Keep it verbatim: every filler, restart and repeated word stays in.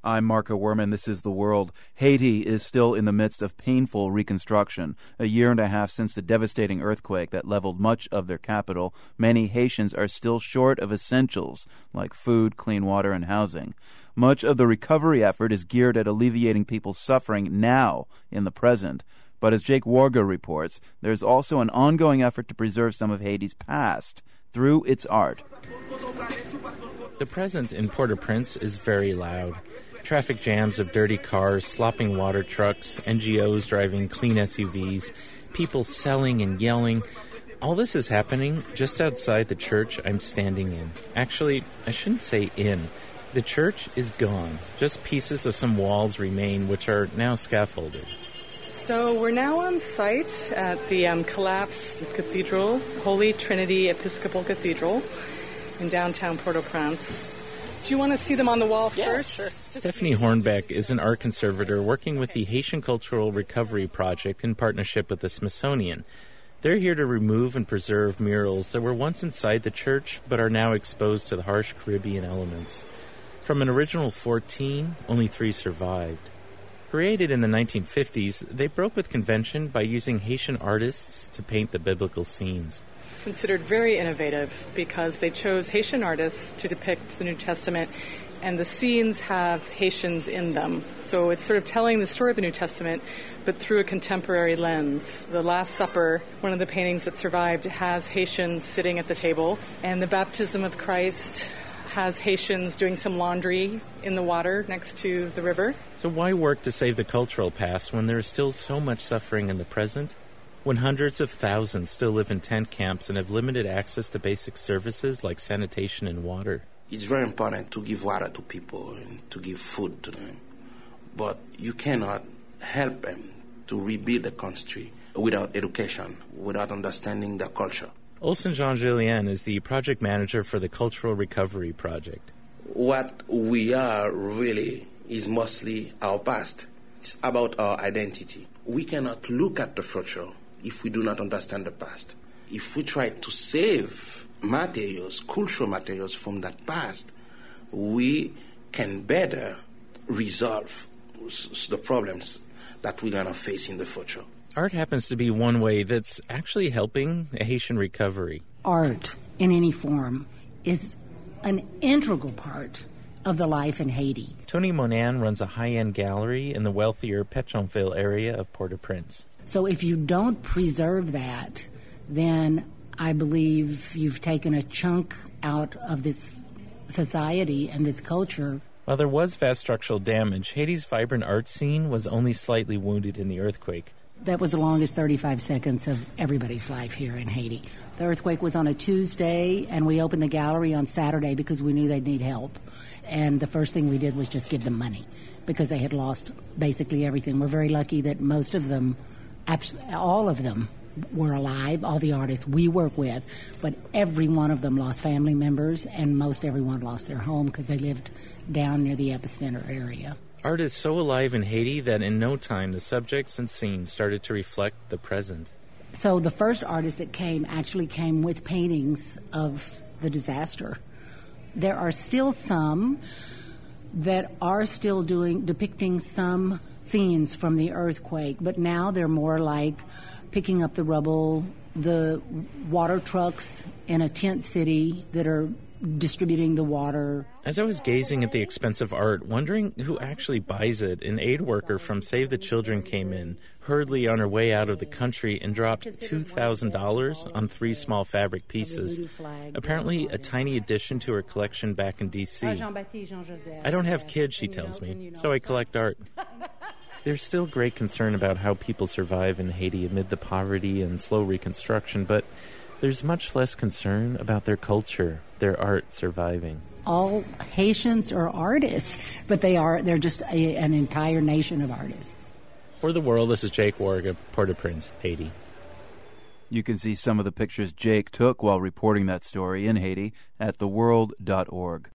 I'm Marco Werman. This is The World. Haiti is still in the midst of painful reconstruction. A year and a half since the devastating earthquake that leveled much of their capital, many Haitians are still short of essentials like food, clean water, and housing. Much of the recovery effort is geared at alleviating people's suffering now in the present. But as Jake Warga reports, there's also an ongoing effort to preserve some of Haiti's past through its art. The present in Port-au-Prince is very loud. Traffic jams of dirty cars, slopping water trucks, N G Os driving clean S U Vs, people selling and yelling. All this is happening just outside the church I'm standing in. Actually, I shouldn't say in. The church is gone. Just pieces of some walls remain, which are now scaffolded. So we're now on site at the um, collapsed cathedral, Holy Trinity Episcopal Cathedral in downtown Port-au-Prince. Do you want to see them on the wall yeah, first? Sure. Stephanie Hornbeck is an art conservator working with the Haitian Cultural Recovery Project in partnership with the Smithsonian. They're here to remove and preserve murals that were once inside the church but are now exposed to the harsh Caribbean elements. From an original fourteen, only three survived. Created in the nineteen fifties, they broke with convention by using Haitian artists to paint the biblical scenes. Considered very innovative because they chose Haitian artists to depict the New Testament, and the scenes have Haitians in them. So it's sort of telling the story of the New Testament, but through a contemporary lens. The Last Supper, one of the paintings that survived, has Haitians sitting at the table, and the Baptism of Christ has Haitians doing some laundry in the water next to the river. So why work to save the cultural past when there is still so much suffering in the present? When hundreds of thousands still live in tent camps and have limited access to basic services like sanitation and water? It's very important to give water to people and to give food to them. But you cannot help them to rebuild the country without education, without understanding the culture. Olsen Jean-Julien is the project manager for the Cultural Recovery Project. What we are really is mostly our past. It's about our identity. We cannot look at the future if we do not understand the past. If we try to save materials, cultural materials from that past, we can better resolve the problems that we're going to face in the future. Art happens to be one way that's actually helping Haitian recovery. Art, in any form, is an integral part of the life in Haiti. Tony Monan runs a high-end gallery in the wealthier Pétionville area of Port-au-Prince. So if you don't preserve that, then I believe you've taken a chunk out of this society and this culture. While there was vast structural damage, Haiti's vibrant art scene was only slightly wounded in the earthquake. That was the longest thirty-five seconds of everybody's life here in Haiti. The earthquake was on a Tuesday, and we opened the gallery on Saturday because we knew they'd need help. And the first thing we did was just give them money because they had lost basically everything. We're very lucky that most of them, all of them, were alive, all the artists we work with, but every one of them lost family members, and most everyone lost their home because they lived down near the epicenter area. Art is so alive in Haiti that in no time the subjects and scenes started to reflect the present. So the first artist that came actually came with paintings of the disaster. There are still some that are still doing depicting some scenes from the earthquake, but now they're more like picking up the rubble, the water trucks in a tent city that are distributing the water. As I was gazing at the expensive art, wondering who actually buys it, an aid worker from Save the Children came in, hurriedly on her way out of the country, and dropped two thousand dollars on three small fabric pieces. Apparently a tiny addition to her collection back in D C I don't have kids, she tells me, so I collect art. There's still great concern about how people survive in Haiti amid the poverty and slow reconstruction, but there's much less concern about their culture, their art surviving. All Haitians are artists, but they are, they're just a, an entire nation of artists. For The World, this is Jake Warga, Port-au-Prince, Haiti. You can see some of the pictures Jake took while reporting that story in Haiti at the world dot org.